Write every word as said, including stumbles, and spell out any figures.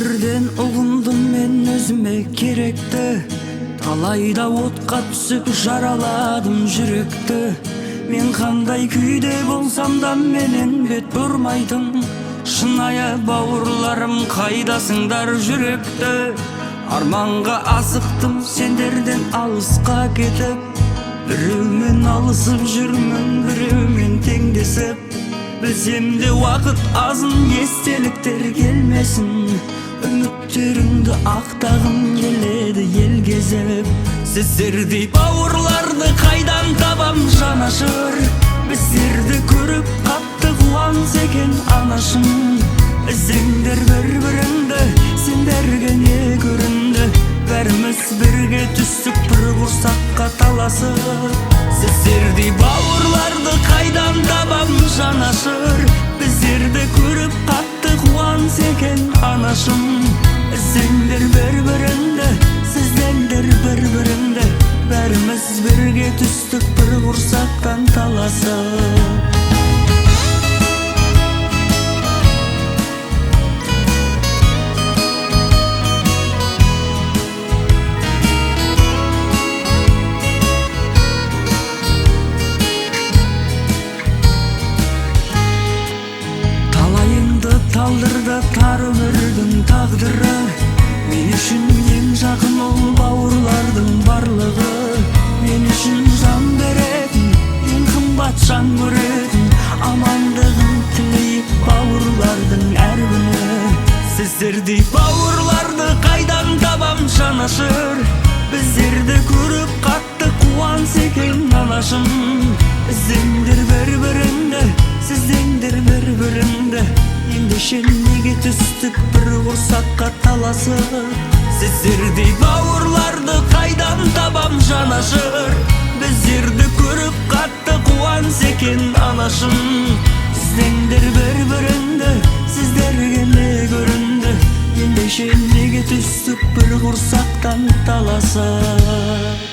өмірден ұғындым мен өзіме керекті. Талайда отқа түсіп жараладым жүректі. Мен қандай күйде болсам да менен бет бұрмайтын шынайы бауырларым, қайдасыңдар жүректі. Арманға асықтым сендерден алысқа кетіп, біреумен алысып жүрмін, біреумен теңдесіп. Білсем де уақыт азын, естеліктер келмесін. Үміттеріңді ақтағым келеді ел кезіп. Сіздердей бауырларды қайдан табам жанашыр? Біздерді көріп қатты қуанса екен анашым. Іздеңдер бір-біріңді, сендерге не көрінді? Бәріміз бірге түстік бір құрсаққа таласып. Сіздердей бауырларды қайдан табам жанашыр? Біздерді көріп қатты қуанса екен анашым. Іздеңдер бір-біріңді, сіздеңдер бір-біріңді. Бәріміз бірге түстік бір құрсақтан таласып. Талдырды тар өмірдің тағдыры. Мен үшін ең жақын ол бауырлардың барлығы. Мен үшін жан беретін, ең қымбат жан көретін, амандығын тілейіп бауырлардың әр күні. Сіздердей бауырларды қайдан табам жанашыр? Біздерді көріп қатты қуанса екен анашым. Іздеңдер бір-біріңді, сіздеңдер бір-біріңді. Ендеше неге түстік бір құрсаққа таласып? Сіздердей бауырларды қайдан табам жанашыр? Біздерді көріп қатты қуанса екен анашым. Іздеңдер бір-біріңді, сіздерге не көрінді? Ендеше неге түстік бір құрсақтан таласып?